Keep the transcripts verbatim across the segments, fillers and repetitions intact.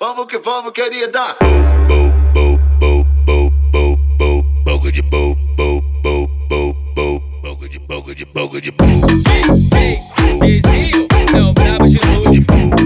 Vamos que vamos, querida. Boca de boca, boca de boca de boca de boca. D J Dezinho é o brabo de novo.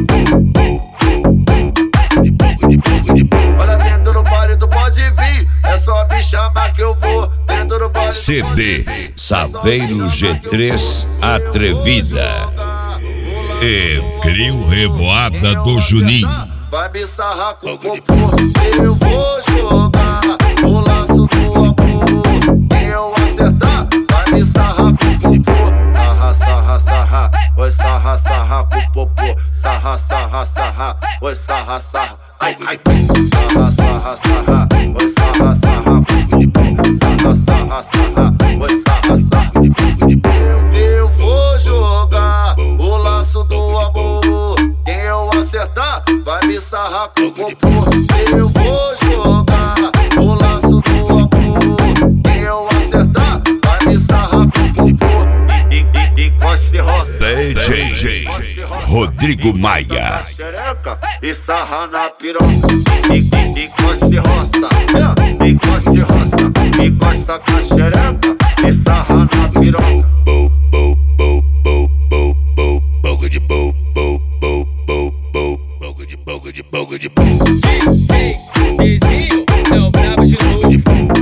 Olha, dentro do baile tu pode vir, é só me chamar que eu vou. Dentro do baile C D Saveiro G três Atrevida e Crio Revoada do Juninho. Vai me sarrar com o popô, eu vou jogar o laço do amor. Quem eu acertar, vai me sarrar com o popô. Sarra, sarra, sarra, vai sarra, sarra com o popô. Sarra, sarra, sarra, vai sarra, sarra. Ai, ai, sarra, sarra, sarra, vai sarra, sarra com o popô. Sarra, sarra, sarra, vai sarra, sarra. Eu, eu vou jogar o laço do amor. Quem eu acertar, vai me sarrar com o popô. Eu vou jogar o laço do amor. Quem eu acertar, vai me sarrar com o popô. E, e, e, encoste roça D J Rodrigo Maia. Xereca e sarra na piroca. E, e, encoste roça, é, encoste roça. Encosta com a xereca e sarra na piroca. Boca de boca, boca de boca de boca de boca. D J Dezinho é o brabo de novo.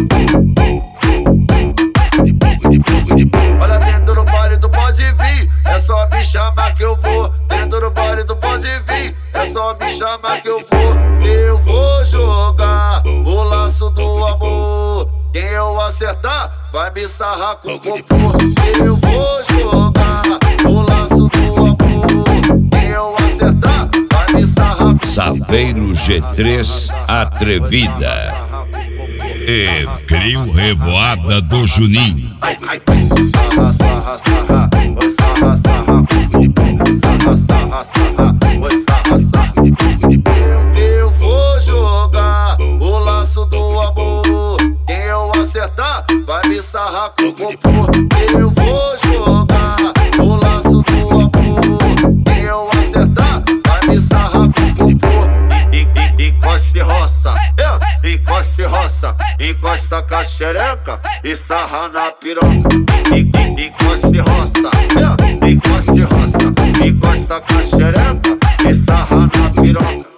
Olha, dentro do baile tu pode vir, é só me chamar que eu vou. Dentro do baile tu pode vir, é só me chamar que eu vou. Eu vou jogar o laço do amor. Quem eu acertar, vai me sarrar com o popô. Eu vou jogar o laço do amor. Quem eu acertar, vai me sarrar com Saveiro G três Atrevida e Crio Revoada do Juninho. ai, ai, sarra, sarra, sarra, vai sarra, sarra com o popô. Sarra, sarra, sarra, vai sarra, sarra. Eu, eu vou jogar o laço do amor. Quem eu acertar, vai me sarrar com o popô. Eu vou jogar o laço do amor. Quem eu acertar, vai me sarrar com o popô. E, e, encoste roça, é, encoste roça. Encosta com a xereca e sarra na piroca. E, e, encoste roça, é, encoste roça. Encosta com a xereca e sarra na piroca.